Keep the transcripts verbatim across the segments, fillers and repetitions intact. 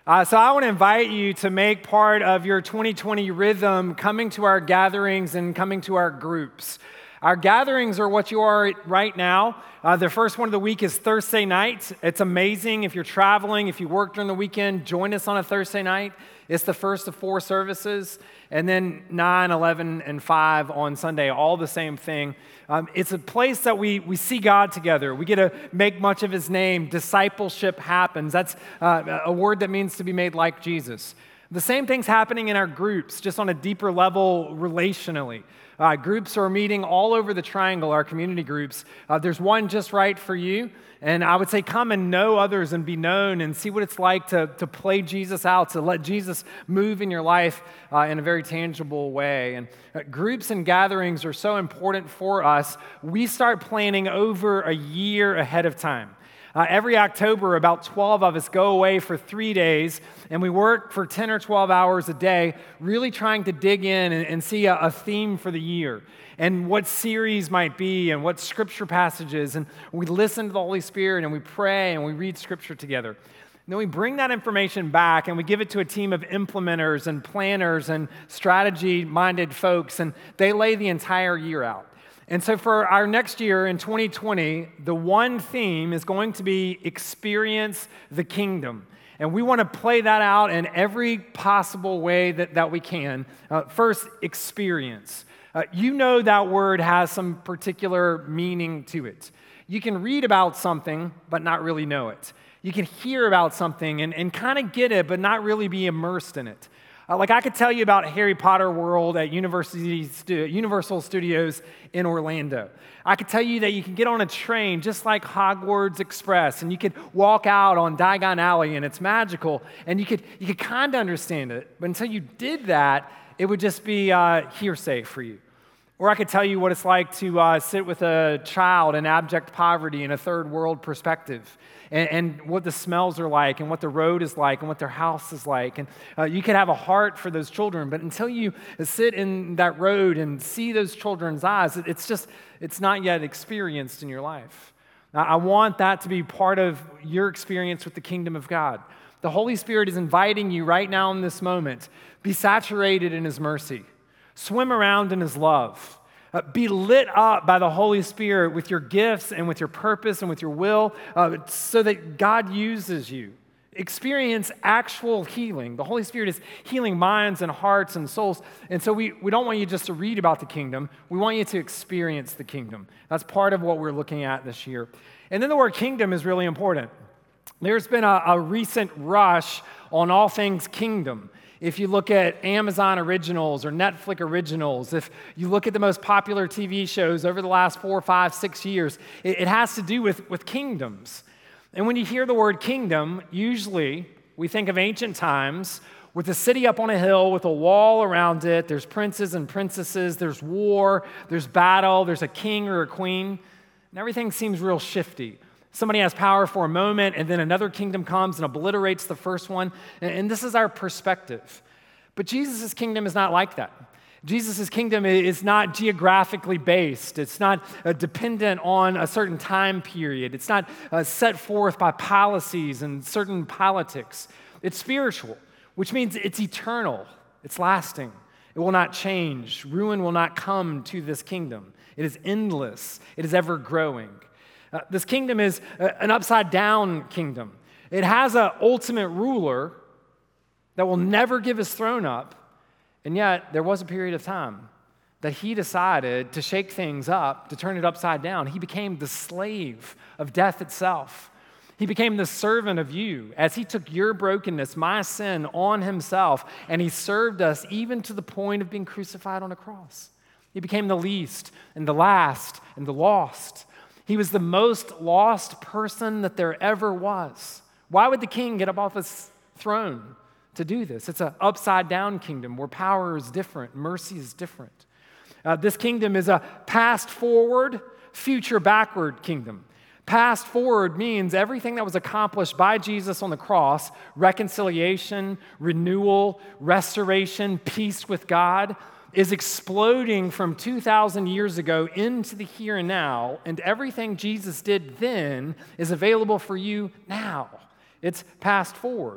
Uh, so I want to invite you to make part of your twenty twenty rhythm coming to our gatherings and coming to our groups. Our gatherings are what you are right now. Uh, the first one of the week is Thursday night. It's amazing. If you're traveling, if you work during the weekend, join us on a Thursday night. It's the first of four services. And then nine, eleven, and five on Sunday, all the same thing. Um, it's a place that we, we see God together. We get to make much of his name. Discipleship happens. That's uh, a word that means to be made like Jesus. The same thing's happening in our groups, just on a deeper level relationally. Uh, groups are meeting all over the triangle, our community groups. Uh, there's one just right for you. And I would say come and know others and be known and see what it's like to, to play Jesus out, to let Jesus move in your life uh, in a very tangible way. And uh, groups and gatherings are so important for us. We start planning over a year ahead of time. Uh, every October, about twelve of us go away for three days, and we work for ten or twelve hours a day, really trying to dig in and, and see a, a theme for the year, and what series might be, and what scripture passages, and we listen to the Holy Spirit, and we pray, and we read scripture together. And then we bring that information back, and we give it to a team of implementers and planners and strategy-minded folks, and they lay the entire year out. And so for our next year in twenty twenty, the one theme is going to be experience the kingdom. And we want to play that out in every possible way that, that we can. Uh, first, experience. Uh, you know that word has some particular meaning to it. You can read about something, but not really know it. You can hear about something and, and kind of get it, but not really be immersed in it. Uh, like I could tell you about Harry Potter World at University Stu- Universal Studios in Orlando. I could tell you that you can get on a train just like Hogwarts Express, and you could walk out on Diagon Alley, and it's magical, and you could you could kind of understand it. But until you did that, it would just be uh, hearsay for you. Or I could tell you what it's like to uh, sit with a child in abject poverty in a third world perspective, and, and what the smells are like, and what the road is like, and what their house is like. And uh, you could have a heart for those children, but until you sit in that road and see those children's eyes, it's just, it's not yet experienced in your life. Now, I want that to be part of your experience with the kingdom of God. The Holy Spirit is inviting you right now in this moment. Be saturated in his mercy. Swim around in his love. Uh, be lit up by the Holy Spirit with your gifts and with your purpose and with your will uh, so that God uses you. Experience actual healing. The Holy Spirit is healing minds and hearts and souls. And so we, we don't want you just to read about the kingdom. We want you to experience the kingdom. That's part of what we're looking at this year. And then the word kingdom is really important. There's been a, a recent rush on all things kingdom. If you look at Amazon originals or Netflix originals, if you look at the most popular T V shows over the last four, five, six years, it, it has to do with, with kingdoms. And when you hear the word kingdom, usually we think of ancient times with a city up on a hill with a wall around it. There's princes and princesses, there's war, there's battle, there's a king or a queen, and everything seems real shifty. Somebody has power for a moment, and then another kingdom comes and obliterates the first one. And this is our perspective. But Jesus' kingdom is not like that. Jesus' kingdom is not geographically based. It's not uh, dependent on a certain time period. It's not uh, set forth by policies and certain politics. It's spiritual, which means it's eternal. It's lasting. It will not change. Ruin will not come to this kingdom. It is endless. It is ever growing. Uh, this kingdom is uh, an upside-down kingdom. It has an ultimate ruler that will never give his throne up, and yet there was a period of time that he decided to shake things up, to turn it upside down. He became the slave of death itself. He became the servant of you as he took your brokenness, my sin, on himself, and he served us even to the point of being crucified on a cross. He became the least and the last and the lost. He was the most lost person that there ever was. Why would the king get up off his throne to do this? It's an upside-down kingdom where power is different, mercy is different. Uh, this kingdom is a past-forward, future-backward kingdom. Past forward means everything that was accomplished by Jesus on the cross, reconciliation, renewal, restoration, peace with God, is exploding from two thousand years ago into the here and now, and everything Jesus did then is available for you now. It's past forward.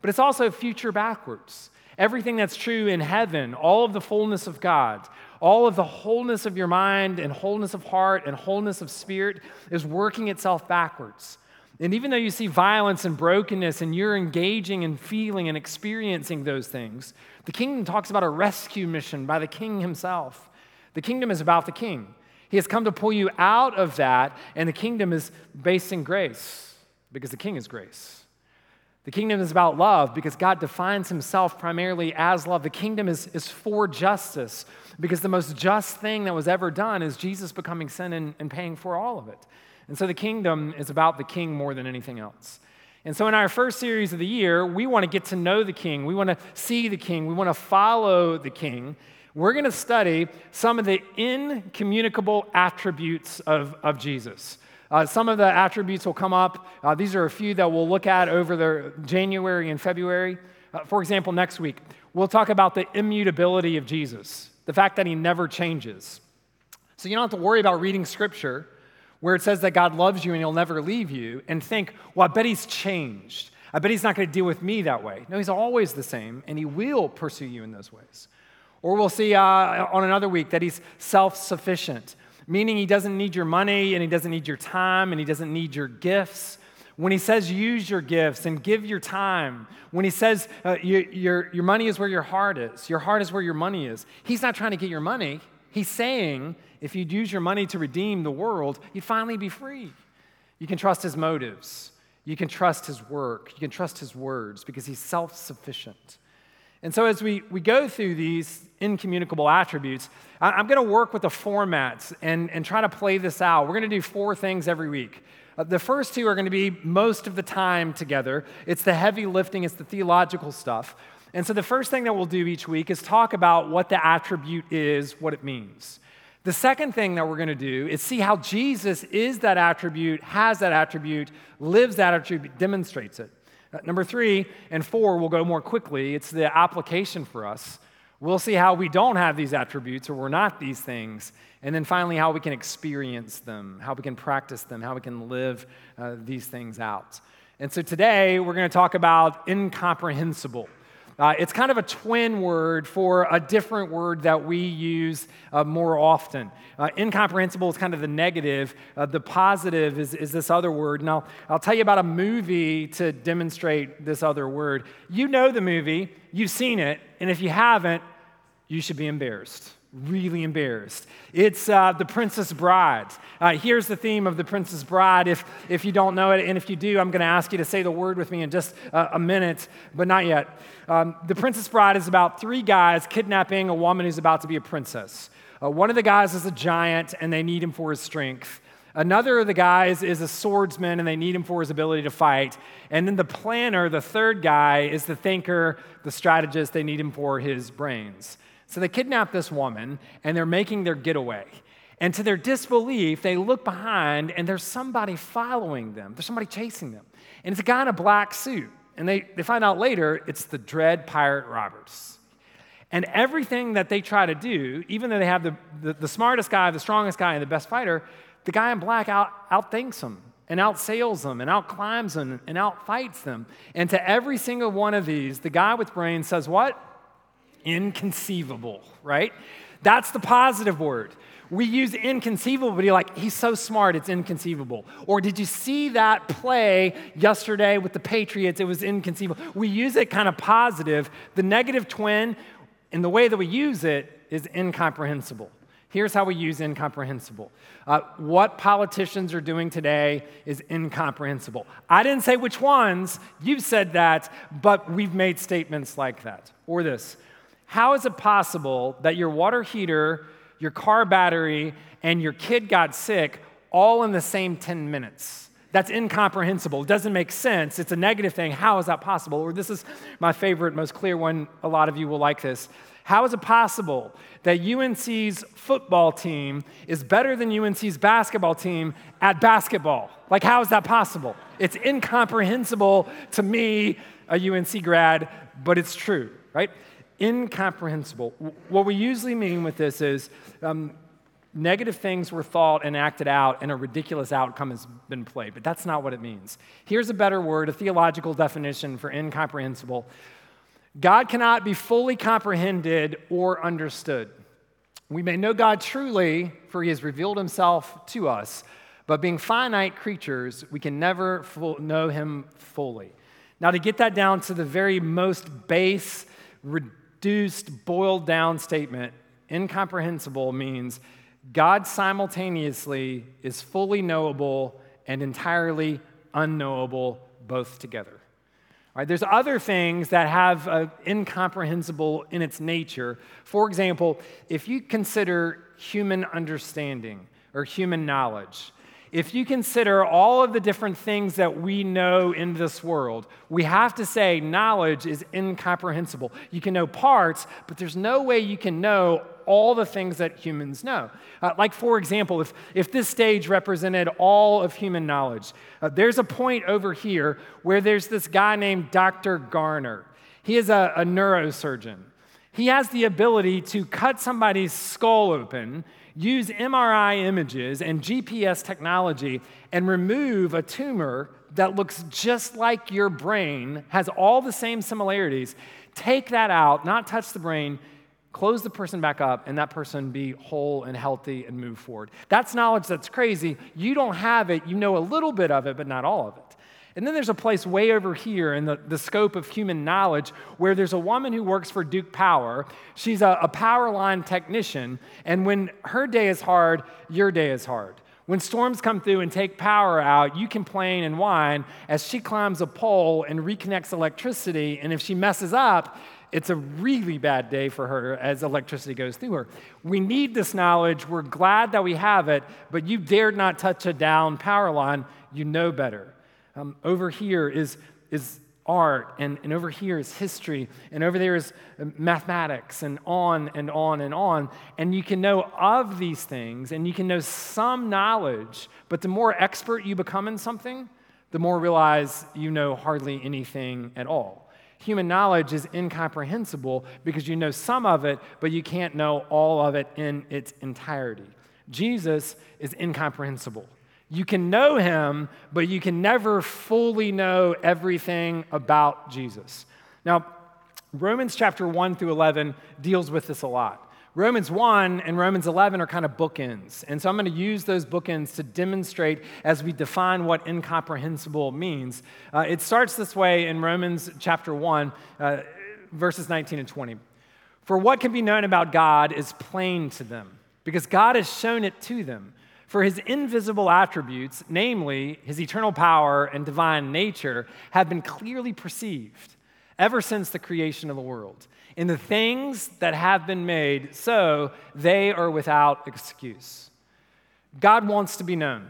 but it's also future backwards. Everything that's true in heaven, all of the fullness of God, all of the wholeness of your mind and wholeness of heart and wholeness of spirit is working itself backwards. And even though you see violence and brokenness and you're engaging and feeling and experiencing those things, the kingdom talks about a rescue mission by the king himself. The kingdom is about the king. He has come to pull you out of that, and the kingdom is based in grace because the king is grace. The kingdom is about love because God defines himself primarily as love. The kingdom is, is for justice because the most just thing that was ever done is Jesus becoming sin and, and paying for all of it. And so the kingdom is about the king more than anything else. And so in our first series of the year, we want to get to know the king. We want to see the king. We want to follow the king. We're going to study some of the incommunicable attributes of, of Jesus. Uh, some of the attributes will come up. Uh, these are a few that we'll look at over the January and February. Uh, for example, next week, we'll talk about the immutability of Jesus, the fact that he never changes. So you don't have to worry about reading scripture where it says that God loves you and he'll never leave you and think, well, I bet he's changed. I bet he's not going to deal with me that way. No, he's always the same, and he will pursue you in those ways. Or we'll see uh, on another week that he's self-sufficient, meaning he doesn't need your money and he doesn't need your time and he doesn't need your gifts. When he says use your gifts and give your time, when he says uh, you, your, your money is where your heart is, your heart is where your money is, he's not trying to get your money. He's saying if you'd use your money to redeem the world, you'd finally be free. You can trust his motives. You can trust his work. You can trust his words because he's self-sufficient. And so as we, we go through these incommunicable attributes, I, I'm going to work with the formats and, and try to play this out. We're going to do four things every week. Uh, the first two are going to be most of the time together. It's the heavy lifting. It's the theological stuff. And so the first thing that we'll do each week is talk about what the attribute is, what it means. The second thing that we're going to do is see how Jesus is that attribute, has that attribute, lives that attribute, demonstrates it. Uh, number three and four, we'll go more quickly. It's the application for us. We'll see how we don't have these attributes or we're not these things. And then finally, how we can experience them, how we can practice them, how we can live uh, these things out. And so today, we're going to talk about incomprehensible. Uh, it's kind of a twin word for a different word that we use uh, more often. Uh, incomprehensible is kind of the negative. Uh, the positive is, is this other word. And I'll, I'll tell you about a movie to demonstrate this other word. You know the movie. You've seen it. And if you haven't, you should be embarrassed. Really embarrassed. It's uh, The Princess Bride. Uh, here's the theme of The Princess Bride. If, if you don't know it, and if you do, I'm going to ask you to say the word with me in just uh, a minute, but not yet. Um, the Princess Bride is about three guys kidnapping a woman who's about to be a princess. Uh, one of the guys is a giant, and they need him for his strength. Another of the guys is a swordsman, and they need him for his ability to fight. And then the planner, the third guy, is the thinker, the strategist. They need him for his brains. So they kidnap this woman, and they're making their getaway. And to their disbelief, they look behind, and there's somebody following them. There's somebody chasing them. And it's a guy in a black suit. And they, they find out later, it's the Dread Pirate Roberts. And everything that they try to do, even though they have the, the, the smartest guy, the strongest guy, and the best fighter, the guy in black out, outthinks them, and outsails them, and outclimbs them, and outfights them. And to every single one of these, the guy with brains says what? Inconceivable, right? That's the positive word. We use inconceivable, but you're like, he's so smart, it's inconceivable. Or did you see that play yesterday with the Patriots? It was inconceivable. We use it kind of positive. The negative twin, in the way that we use it, is incomprehensible. Here's how we use incomprehensible. Uh, what politicians are doing today is incomprehensible. I didn't say which ones, you said that, but we've made statements like that. Or this. How is it possible that your water heater, your car battery, and your kid got sick all in the same ten minutes? That's incomprehensible. It doesn't make sense. It's a negative thing. How is that possible? Or this is my favorite, most clear one. A lot of you will like this. How is it possible that U N C's football team is better than U N C's basketball team at basketball? Like, how is that possible? It's incomprehensible to me, a U N C grad, but it's true, right? Incomprehensible. What we usually mean with this is um, negative things were thought and acted out, and a ridiculous outcome has been played. But that's not what it means. Here's a better word, a theological definition for incomprehensible. God cannot be fully comprehended or understood. We may know God truly, for he has revealed himself to us, but being finite creatures, we can never full, know him fully. Now, to get that down to the very most base, reduced, boiled down statement, incomprehensible means God simultaneously is fully knowable and entirely unknowable both together. All right, there's other things that have uh, incomprehensible in its nature. For example, if you consider human understanding or human knowledge, if you consider all of the different things that we know in this world, we have to say knowledge is incomprehensible. You can know parts, but there's no way you can know all the things that humans know. Uh, like, for example, if, if this stage represented all of human knowledge, uh, there's a point over here where there's this guy named Doctor Garner. He is a, a neurosurgeon. He has the ability to cut somebody's skull open, use M R I images and G P S technology, and remove a tumor that looks just like your brain, has all the same similarities, take that out, not touch the brain, close the person back up, and that person be whole and healthy and move forward. That's knowledge that's crazy. You don't have it. You know a little bit of it, but not all of it. And then there's a place way over here in the, the scope of human knowledge where there's a woman who works for Duke Power. She's a, a power line technician, and when her day is hard, your day is hard. When storms come through and take power out, you complain and whine as she climbs a pole and reconnects electricity, and if she messes up, it's a really bad day for her as electricity goes through her. We need this knowledge. We're glad that we have it, but you dared not touch a down power line. You know better. Um, over here is, is art, and, and over here is history, and over there is mathematics, and on and on and on. And you can know of these things, and you can know some knowledge, but the more expert you become in something, the more realize you know hardly anything at all. Human knowledge is incomprehensible because you know some of it, but you can't know all of it in its entirety. Jesus is incomprehensible. You can know him, but you can never fully know everything about Jesus. Now, Romans chapter one through eleven deals with this a lot. Romans one and Romans eleven are kind of bookends. And so I'm going to use those bookends to demonstrate as we define what incomprehensible means. Uh, it starts this way in Romans chapter one, uh, verses nineteen and twenty. For what can be known about God is plain to them, because God has shown it to them. For his invisible attributes, namely his eternal power and divine nature, have been clearly perceived ever since the creation of the world. In the things that have been made, so they are without excuse. God wants to be known.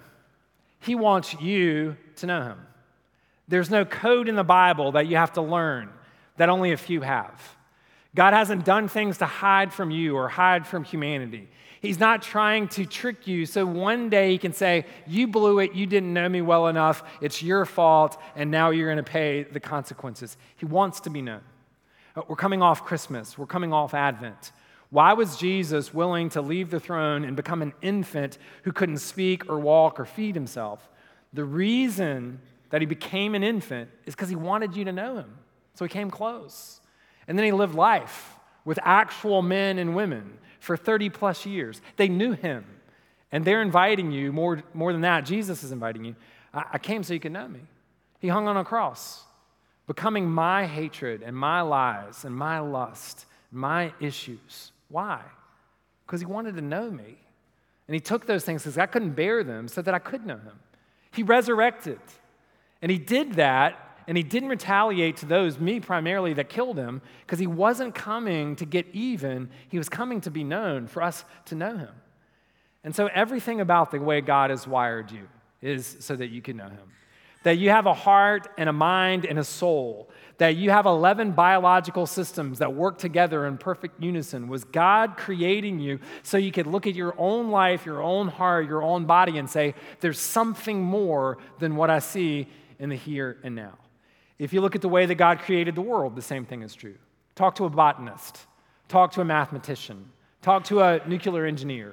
He wants you to know him. There's no code in the Bible that you have to learn that only a few have. God hasn't done things to hide from you or hide from humanity. He's not trying to trick you so one day he can say, you blew it, you didn't know me well enough, it's your fault, and now you're going to pay the consequences. He wants to be known. We're coming off Christmas. We're coming off Advent. Why was Jesus willing to leave the throne and become an infant who couldn't speak or walk or feed himself? The reason that he became an infant is because he wanted you to know him. So he came close. And then he lived life with actual men and women for thirty plus years. They knew him. And they're inviting you, more, more than that, Jesus is inviting you. I, I came so you could know me. He hung on a cross, becoming my hatred and my lies and my lust, my issues. Why? Because he wanted to know me. And he took those things because I couldn't bear them so that I could know him. He resurrected. And he did that, and he didn't retaliate to those, me primarily, that killed him, because he wasn't coming to get even. He was coming to be known, for us to know him. And so everything about the way God has wired you is so that you can know him. That you have a heart and a mind and a soul. That you have eleven biological systems that work together in perfect unison. Was God creating you so you could look at your own life, your own heart, your own body and say, there's something more than what I see in the here and now. If you look at the way that God created the world, the same thing is true. Talk to a botanist. Talk to a mathematician. Talk to a nuclear engineer.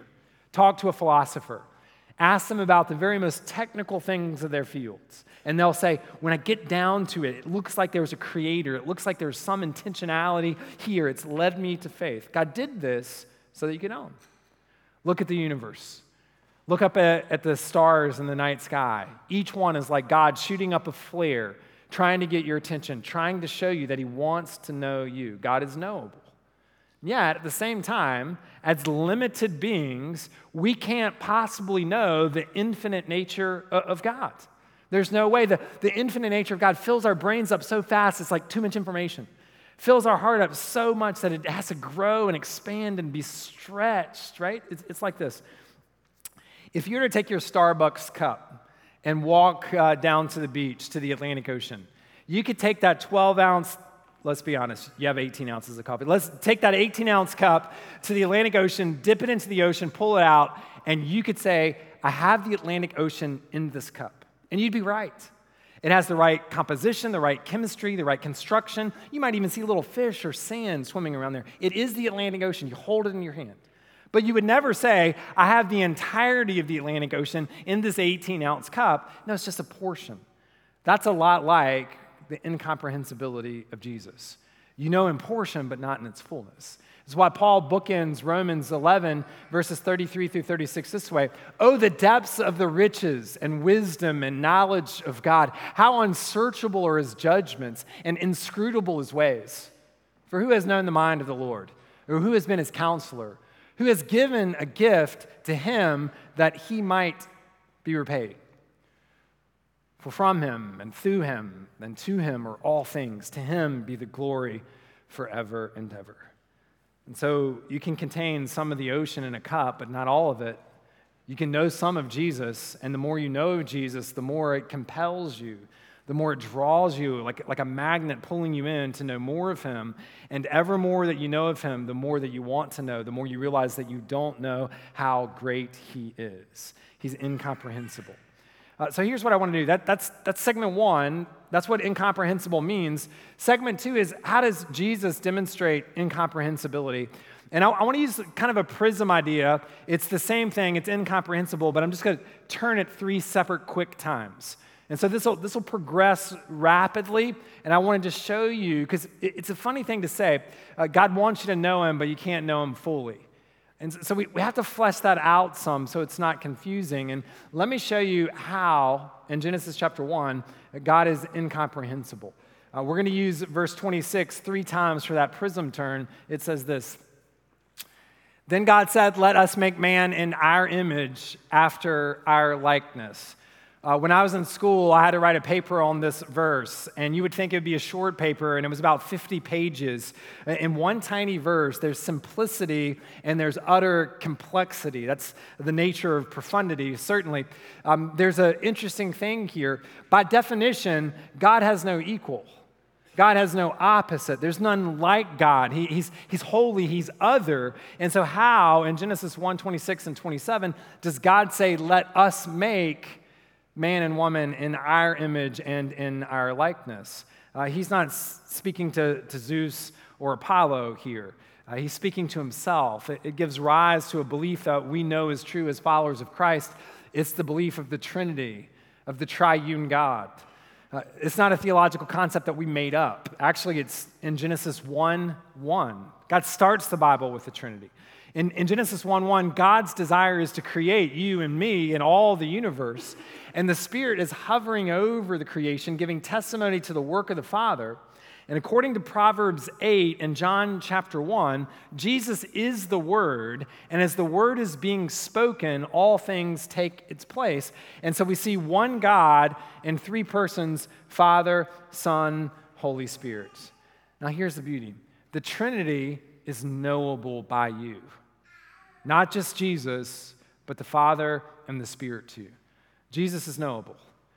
Talk to a philosopher. Ask them about the very most technical things of their fields. And they'll say, when I get down to it, it looks like there's a creator. It looks like there's some intentionality here. It's led me to faith. God did this so that you could know him. Look at the universe. Look up at, at the stars in the night sky. Each one is like God shooting up a flare, trying to get your attention, trying to show you that he wants to know you. God is knowable. Yet, at the same time, as limited beings, we can't possibly know the infinite nature of God. There's no way. The, the infinite nature of God fills our brains up so fast, it's like too much information. Fills our heart up so much that it has to grow and expand and be stretched, right? It's, it's like this. If you were to take your Starbucks cup and walk uh, down to the beach, to the Atlantic Ocean, you could take that twelve ounce, let's be honest, you have eighteen ounces of coffee. Let's take that eighteen ounce cup to the Atlantic Ocean, dip it into the ocean, pull it out, and you could say, I have the Atlantic Ocean in this cup. And you'd be right. It has the right composition, the right chemistry, the right construction. You might even see little fish or sand swimming around there. It is the Atlantic Ocean. You hold it in your hand. But you would never say, I have the entirety of the Atlantic Ocean in this eighteen ounce cup. No, it's just a portion. That's a lot like the incomprehensibility of Jesus. You know in portion, but not in its fullness. That's why Paul bookends Romans eleven, verses thirty-three through thirty-six this way. Oh, the depths of the riches and wisdom and knowledge of God. How unsearchable are his judgments and inscrutable his ways. For who has known the mind of the Lord? Or who has been his counselor? Who has given a gift to him that he might be repaid? For from him and through him and to him are all things. To him be the glory forever and ever. And so you can contain some of the ocean in a cup, but not all of it. You can know some of Jesus, and the more you know of Jesus, the more it compels you, the more it draws you like, like a magnet pulling you in to know more of him. And ever more that you know of him, the more that you want to know, the more you realize that you don't know how great he is. He's incomprehensible. Uh, so here's what I want to do. That, that's, that's segment one. That's what incomprehensible means. Segment two is, how does Jesus demonstrate incomprehensibility? And I, I want to use kind of a prism idea. It's the same thing. It's incomprehensible, but I'm just going to turn it three separate quick times. And so this will this will progress rapidly, and I want to just show you, because it, it's a funny thing to say. Uh, God wants you to know him, but you can't know him fully. And so we, we have to flesh that out some so it's not confusing. And let me show you how, in Genesis chapter one, God is incomprehensible. Uh, we're going to use verse twenty-six three times for that prism turn. It says this. Then God said, let us make man in our image after our likeness. Uh, when I was in school, I had to write a paper on this verse, and you would think it would be a short paper, and it was about fifty pages. In one tiny verse, there's simplicity and there's utter complexity. That's the nature of profundity, certainly. Um, there's an interesting thing here. By definition, God has no equal. God has no opposite. There's none like God. He, he's, he's holy, he's other. And so how, in Genesis one, twenty-six and twenty-seven, does God say, let us make man and woman in our image and in our likeness? Uh, he's not s- speaking to, to Zeus or Apollo here. Uh, he's speaking to himself. It, it gives rise to a belief that we know is true as followers of Christ. It's the belief of the Trinity, of the triune God. Uh, it's not a theological concept that we made up. Actually, it's in Genesis one one. God starts the Bible with the Trinity. In, in Genesis one one, God's desire is to create you and me and all the universe, and the Spirit is hovering over the creation, giving testimony to the work of the Father. And according to Proverbs eight and John chapter one, Jesus is the Word, and as the Word is being spoken, all things take its place. And so we see one God in three persons, Father, Son, Holy Spirit. Now here's the beauty. The Trinity is knowable by you. Not just Jesus, but the Father and the Spirit too. Jesus is knowable.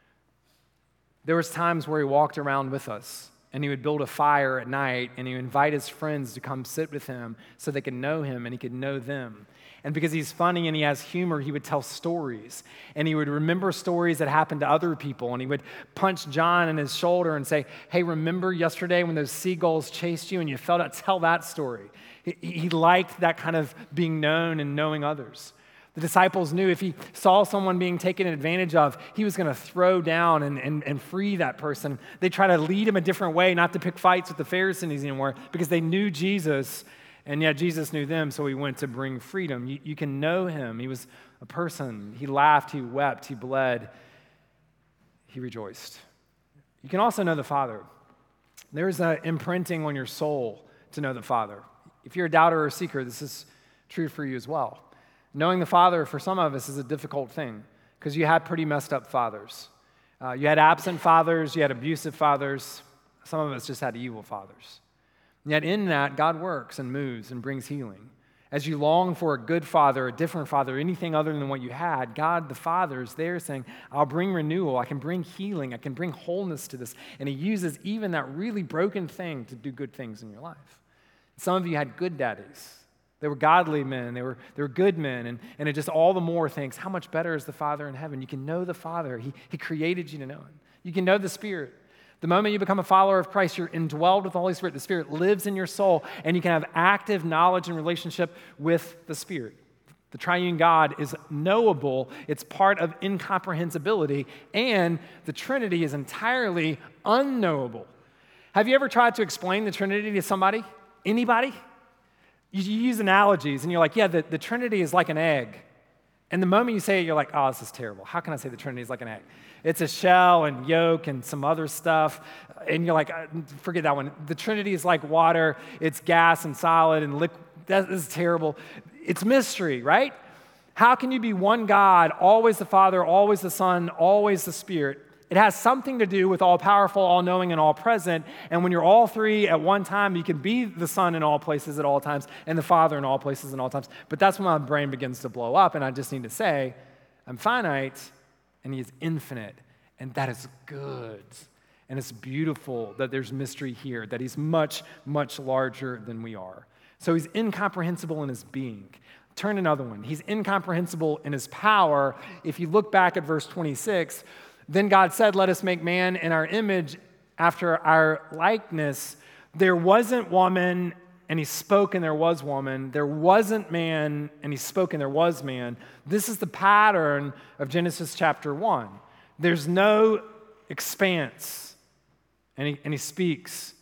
There was times where he walked around with us, and he would build a fire at night, and he would invite his friends to come sit with him so they could know him and he could know them. And because he's funny and he has humor, he would tell stories. And he would remember stories that happened to other people. And he would punch John in his shoulder and say, hey, remember yesterday when those seagulls chased you and you fell out? Tell that story. He, he liked that kind of being known and knowing others. The disciples knew if he saw someone being taken advantage of, he was going to throw down and, and, and free that person. They try to lead him a different way, not to pick fights with the Pharisees anymore, because they knew Jesus, and yet Jesus knew them, so he went to bring freedom. You, you can know him. He was a person. He laughed, he wept, he bled, he rejoiced. You can also know the Father. There's an imprinting on your soul to know the Father. If you're a doubter or a seeker, this is true for you as well. Knowing the Father, for some of us, is a difficult thing because you had pretty messed up fathers. Uh, you had absent fathers, you had abusive fathers. Some of us just had evil fathers. And yet in that, God works and moves and brings healing. As you long for a good father, a different father, anything other than what you had, God the Father is there saying, I'll bring renewal, I can bring healing, I can bring wholeness to this. And he uses even that really broken thing to do good things in your life. Some of you had good daddies. They were godly men, they were, they were good men, and, and it just all the more thinks, how much better is the Father in heaven? You can know the Father. He, he created you to know him. You can know the Spirit. The moment you become a follower of Christ, you're indwelled with the Holy Spirit. The Spirit lives in your soul, and you can have active knowledge and relationship with the Spirit. The triune God is knowable. It's part of incomprehensibility, and the Trinity is entirely unknowable. Have you ever tried to explain the Trinity to somebody? Anybody? You use analogies, and you're like, yeah, the, the Trinity is like an egg. And the moment you say it, you're like, oh, this is terrible. How can I say the Trinity is like an egg? It's a shell and yolk and some other stuff. And you're like, forget that one. The Trinity is like water. It's gas and solid and liquid. That is terrible. It's mystery, right? How can you be one God, always the Father, always the Son, always the Spirit? It has something to do with all-powerful, all-knowing, and all-present. And when you're all three at one time, you can be the Son in all places at all times and the Father in all places and all times. But that's when my brain begins to blow up, and I just need to say, I'm finite, and he is infinite, and that is good. And it's beautiful that there's mystery here, that he's much, much larger than we are. So he's incomprehensible in his being. Turn another one. He's incomprehensible in his power. If you look back at verse twenty-six, then God said, let us make man in our image after our likeness. There wasn't woman, and he spoke, and there was woman. There wasn't man, and he spoke, and there was man. This is the pattern of Genesis chapter one. There's no expanse, and he, and he speaks,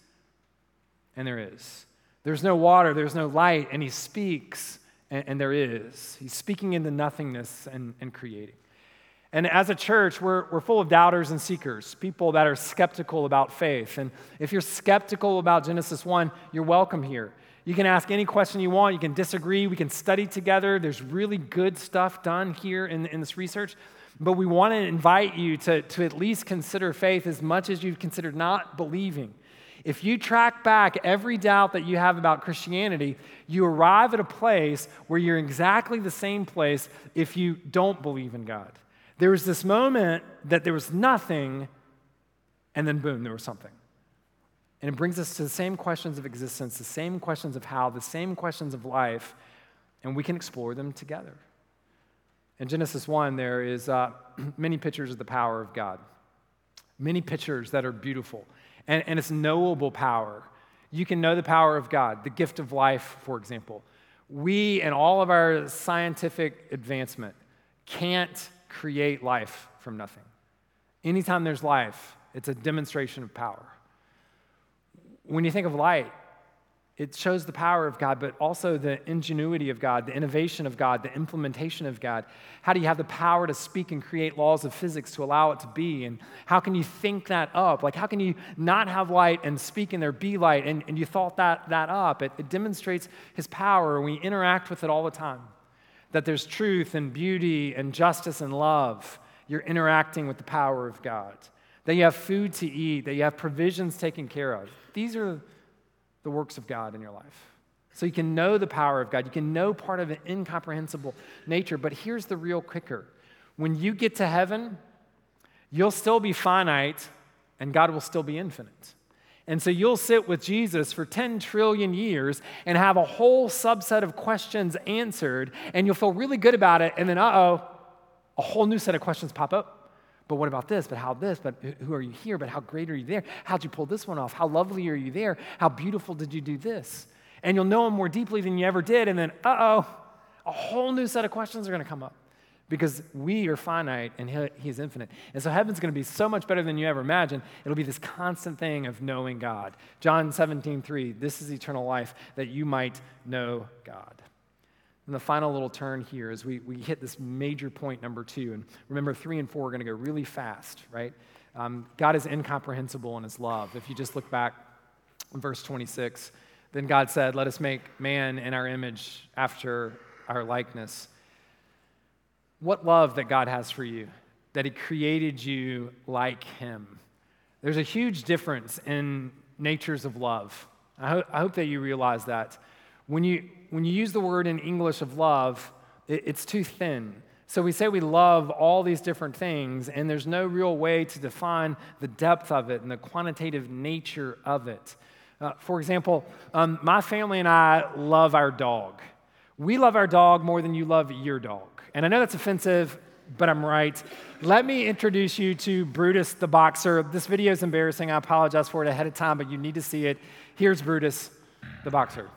and there is. There's no water, there's no light, and he speaks, and, and there is. He's speaking into nothingness and, and creating. And as a church, we're, we're full of doubters and seekers, people that are skeptical about faith. And if you're skeptical about Genesis one, you're welcome here. You can ask any question you want. You can disagree. We can study together. There's really good stuff done here in, in this research. But we want to invite you to, to at least consider faith as much as you've considered not believing. If you track back every doubt that you have about Christianity, you arrive at a place where you're exactly the same place if you don't believe in God. There was this moment that there was nothing, and then boom, there was something. And it brings us to the same questions of existence, the same questions of how, the same questions of life, and we can explore them together. In Genesis one, there is uh, many pictures of the power of God, many pictures that are beautiful, and, and it's knowable power. You can know the power of God, the gift of life, for example. We, in all of our scientific advancement, can't create life from nothing. Anytime there's life, it's a demonstration of power. When you think of light, it shows the power of God, but also the ingenuity of God, the innovation of God, the implementation of God. How do you have the power to speak and create laws of physics to allow it to be? And how can you think that up? Like, how can you not have light and speak and there be light? And, and you thought that, that up. It, it demonstrates his power, and we interact with it all the time. That there's truth and beauty and justice and love. You're interacting with the power of God. That you have food to eat, that you have provisions taken care of. These are the works of God in your life. So you can know the power of God. You can know part of an incomprehensible nature. But here's the real kicker. When you get to heaven, you'll still be finite, and God will still be infinite. And so you'll sit with Jesus for ten trillion years and have a whole subset of questions answered, and you'll feel really good about it, and then, uh-oh, a whole new set of questions pop up. But what about this? But how this? But who are you here? But how great are you there? How'd you pull this one off? How lovely are you there? How beautiful did you do this? And you'll know him more deeply than you ever did, and then, uh-oh, a whole new set of questions are going to come up because we are finite and he, he's infinite. And so heaven's going to be so much better than you ever imagined. It'll be this constant thing of knowing God. John seventeen three, this is eternal life, that you might know God. And the final little turn here is we, we hit this major point number two. And remember, three and four are going to go really fast, right? Um, God is incomprehensible in his love. If you just look back in verse twenty-six, then God said, let us make man in our image after our likeness. What love that God has for you, that he created you like him. There's a huge difference in natures of love. I, ho- I hope that you realize that. When you, when you use the word in English of love, it, it's too thin. So we say we love all these different things, and there's no real way to define the depth of it and the quantitative nature of it. Uh, for example, um, my family and I love our dog. We love our dog more than you love your dog. And I know that's offensive, but I'm right. Let me introduce you to Brutus the boxer. This video is embarrassing. I apologize for it ahead of time, but you need to see it. Here's Brutus the boxer.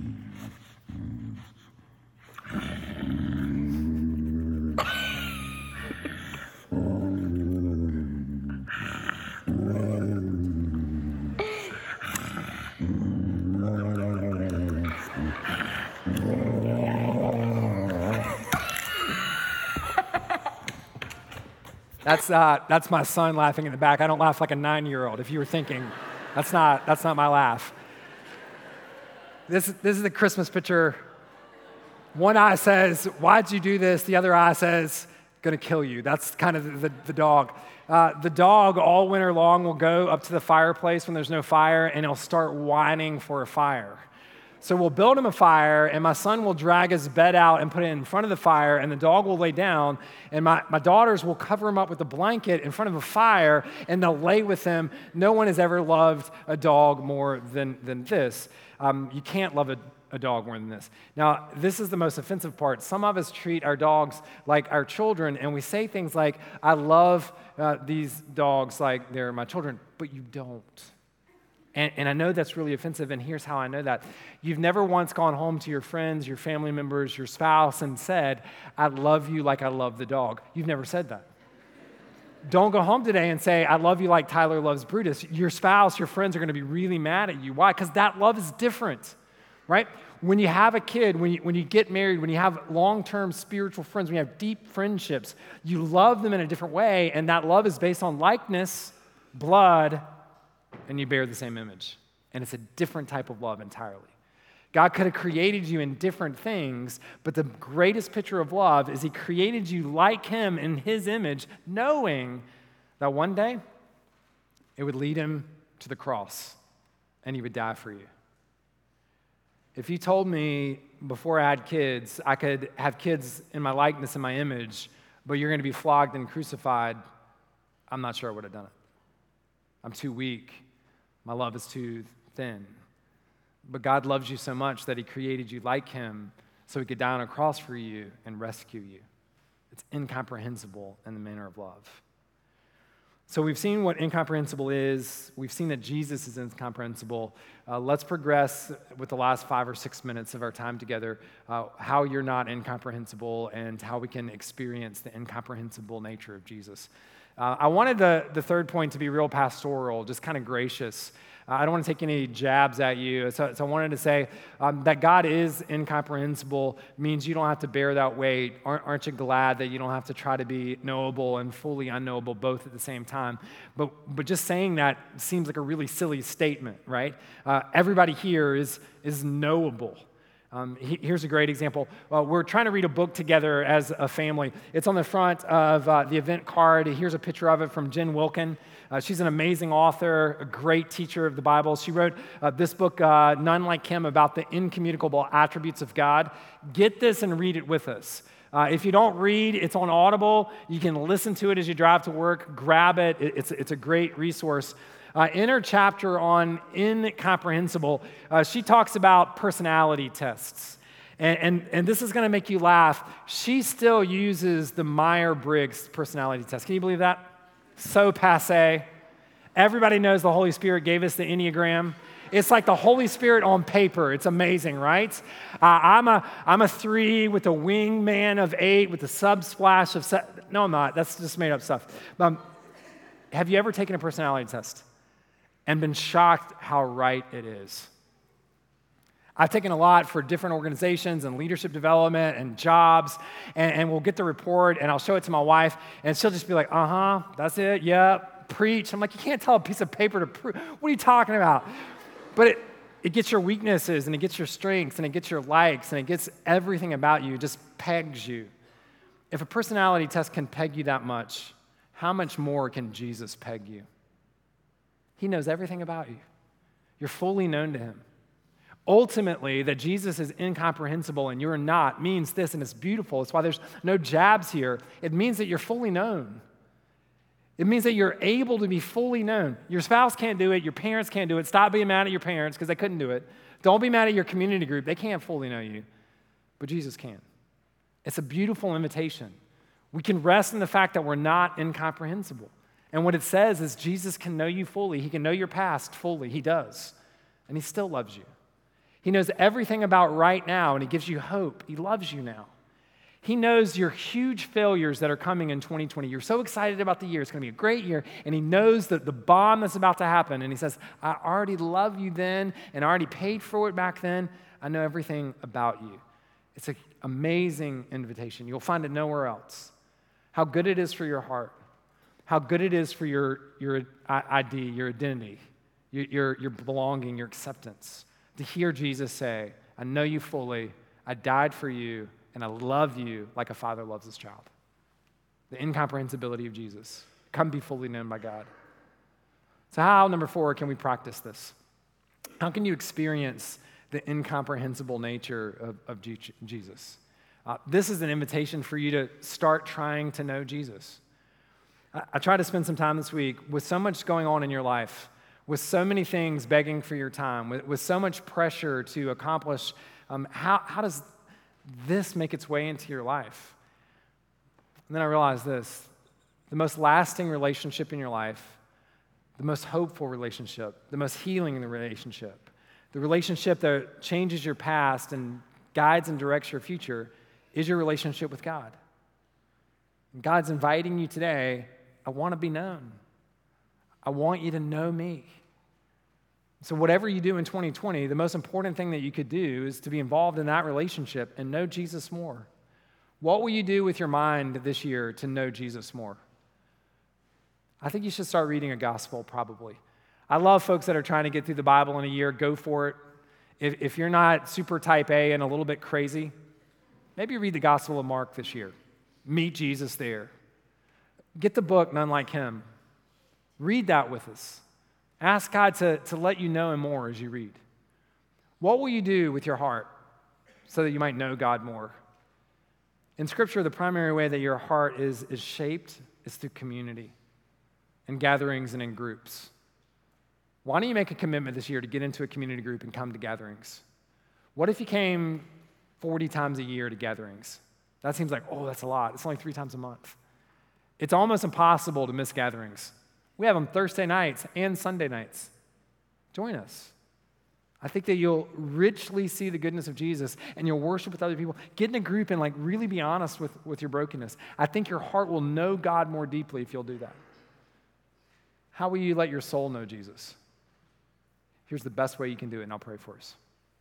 That's uh, that's my son laughing in the back. I don't laugh like a nine-year-old. If you were thinking, that's not that's not my laugh. This this is the Christmas picture. One eye says, "Why'd you do this?" The other eye says, "Gonna kill you." That's kind of the, the, the dog. Uh, the dog all winter long will go up to the fireplace when there's no fire, and he'll start whining for a fire. So we'll build him a fire, and my son will drag his bed out and put it in front of the fire, and the dog will lay down, and my, my daughters will cover him up with a blanket in front of a fire, and they'll lay with him. No one has ever loved a dog more than, than this. Um, you can't love a, a dog more than this. Now, this is the most offensive part. Some of us treat our dogs like our children, and we say things like, I love uh, these dogs like they're my children, but you don't. And, and I know that's really offensive, and here's how I know that. You've never once gone home to your friends, your family members, your spouse, and said, I love you like I love the dog. You've never said that. Don't go home today and say, I love you like Tyler loves Brutus. Your spouse, your friends are going to be really mad at you. Why? Because that love is different, right? When you have a kid, when you, when you get married, when you have long-term spiritual friends, when you have deep friendships, you love them in a different way, and that love is based on likeness, blood, and you bear the same image. And it's a different type of love entirely. God could have created you in different things, but the greatest picture of love is he created you like him in his image, knowing that one day it would lead him to the cross and he would die for you. If you told me before I had kids, I could have kids in my likeness and my image, but you're going to be flogged and crucified, I'm not sure I would have done it. I'm too weak. My love is too thin. But God loves you so much that he created you like him so he could die on a cross for you and rescue you. It's incomprehensible in the manner of love. So we've seen what incomprehensible is. We've seen that Jesus is incomprehensible. Uh, let's progress with the last five or six minutes of our time together, uh, how you're not incomprehensible and how we can experience the incomprehensible nature of Jesus. Uh, I wanted the, the third point to be real pastoral, just kind of gracious. Uh, I don't want to take any jabs at you. So, so I wanted to say um, that God is incomprehensible means you don't have to bear that weight. Aren't, aren't you glad that you don't have to try to be knowable and fully unknowable both at the same time? But, but just saying that seems like a really silly statement, right? Uh, everybody here is, is knowable. Um, he, here's a great example. Uh, we're trying to read a book together as a family. It's on the front of uh, the event card. Here's a picture of it from Jen Wilkin. Uh, she's an amazing author, a great teacher of the Bible. She wrote uh, this book, uh, None Like Him, about the incommunicable attributes of God. Get this and read it with us. Uh, if you don't read, it's on Audible. You can listen to it as you drive to work. Grab it. it it's, it's a great resource. Uh, in her chapter on incomprehensible, uh, she talks about personality tests. And, and, and this is going to make you laugh. She still uses the Myers-Briggs personality test. Can you believe that? So passé. Everybody knows the Holy Spirit gave us the Enneagram. It's like the Holy Spirit on paper. It's amazing, right? Uh, I'm a I'm a three with a wingman of eight with a subsplash of se- no, I'm not. That's just made up stuff. Um, have you ever taken a personality test and been shocked how right it is? I've taken a lot for different organizations and leadership development and jobs, and, and we'll get the report, and I'll show it to my wife, and she'll just be like, uh-huh, that's it, yep, preach. I'm like, you can't tell a piece of paper to prove. What are you talking about? But it, it gets your weaknesses, and it gets your strengths, and it gets your likes, and it gets everything about you. It just pegs you. If a personality test can peg you that much, how much more can Jesus peg you? He knows everything about you. You're fully known to him. Ultimately, that Jesus is incomprehensible and you're not means this, and it's beautiful. It's why there's no jabs here. It means that you're fully known. It means that you're able to be fully known. Your spouse can't do it. Your parents can't do it. Stop being mad at your parents because they couldn't do it. Don't be mad at your community group. They can't fully know you, but Jesus can. It's a beautiful invitation. We can rest in the fact that we're not incomprehensible. And what it says is Jesus can know you fully. He can know your past fully. He does. And he still loves you. He knows everything about right now, and he gives you hope. He loves you now. He knows your huge failures that are coming in twenty twenty. You're so excited about the year. It's going to be a great year. And he knows that the bomb that's about to happen. And he says, I already love you then, and I already paid for it back then. I know everything about you. It's an amazing invitation. You'll find it nowhere else. How good it is for your heart. How good it is for your, your I D, your identity, your, your, your belonging, your acceptance. To hear Jesus say, I know you fully, I died for you, and I love you like a father loves his child. The incomprehensibility of Jesus. Come be fully known by God. So how, number four, can we practice this? How can you experience the incomprehensible nature of, of Jesus? Uh, this is an invitation for you to start trying to know Jesus. I, I try to spend some time this week with so much going on in your life, with so many things begging for your time, with, with so much pressure to accomplish. Um, how, how does this make its way into your life? And then I realized this. The most lasting relationship in your life, the most hopeful relationship, the most healing in the relationship, the relationship that changes your past and guides and directs your future is your relationship with God. And God's inviting you today, I want to be known. I want you to know me. So whatever you do in twenty twenty, the most important thing that you could do is to be involved in that relationship and know Jesus more. What will you do with your mind this year to know Jesus more? I think you should start reading a gospel, probably. I love folks that are trying to get through the Bible in a year. Go for it. If, if you're not super type A and a little bit crazy, maybe read the Gospel of Mark this year. Meet Jesus there. Get the book, None Like Him. Read that with us. Ask God to, to let you know him more as you read. What will you do with your heart so that you might know God more? In Scripture, the primary way that your heart is, is shaped is through community and gatherings and in groups. Why don't you make a commitment this year to get into a community group and come to gatherings? What if you came forty times a year to gatherings? That seems like, oh, that's a lot. It's only three times a month. It's almost impossible to miss gatherings. We have them Thursday nights and Sunday nights. Join us. I think that you'll richly see the goodness of Jesus and you'll worship with other people. Get in a group and like really be honest with, with your brokenness. I think your heart will know God more deeply if you'll do that. How will you let your soul know Jesus? Here's the best way you can do it, and I'll pray for us.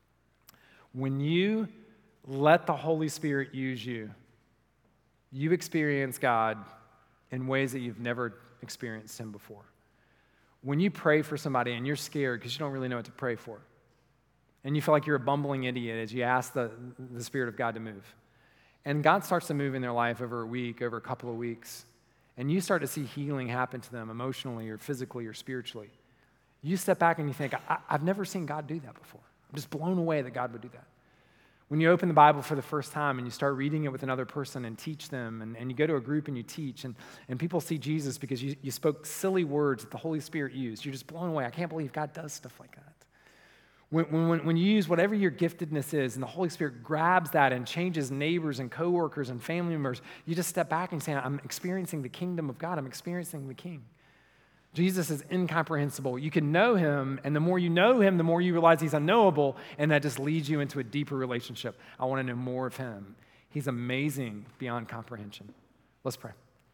When you let the Holy Spirit use you, you experience God in ways that you've never experienced him before. When you pray for somebody and you're scared because you don't really know what to pray for, and you feel like you're a bumbling idiot as you ask the, the Spirit of God to move, and God starts to move in their life over a week, over a couple of weeks, and you start to see healing happen to them emotionally or physically or spiritually, you step back and you think, I, I've never seen God do that before. I'm just blown away that God would do that. When you open the Bible for the first time and you start reading it with another person and teach them, and, and you go to a group and you teach, and, and people see Jesus because you, you spoke silly words that the Holy Spirit used, you're just blown away. I can't believe God does stuff like that. When, when, when you use whatever your giftedness is and the Holy Spirit grabs that and changes neighbors and coworkers and family members, you just step back and say, I'm experiencing the kingdom of God. I'm experiencing the King. Jesus is incomprehensible. You can know him, and the more you know him, the more you realize he's unknowable, and that just leads you into a deeper relationship. I want to know more of him. He's amazing beyond comprehension. Let's pray.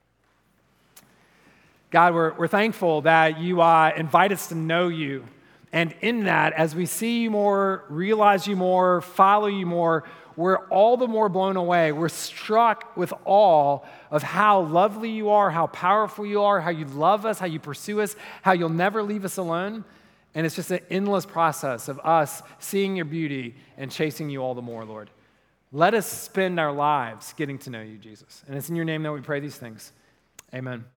God, we're, we're thankful that you uh, invite us to know you. And in that, as we see you more, realize you more, follow you more, we're all the more blown away. We're struck with awe of how lovely you are, how powerful you are, how you love us, how you pursue us, how you'll never leave us alone. And it's just an endless process of us seeing your beauty and chasing you all the more, Lord. Let us spend our lives getting to know you, Jesus. And it's in your name that we pray these things. Amen.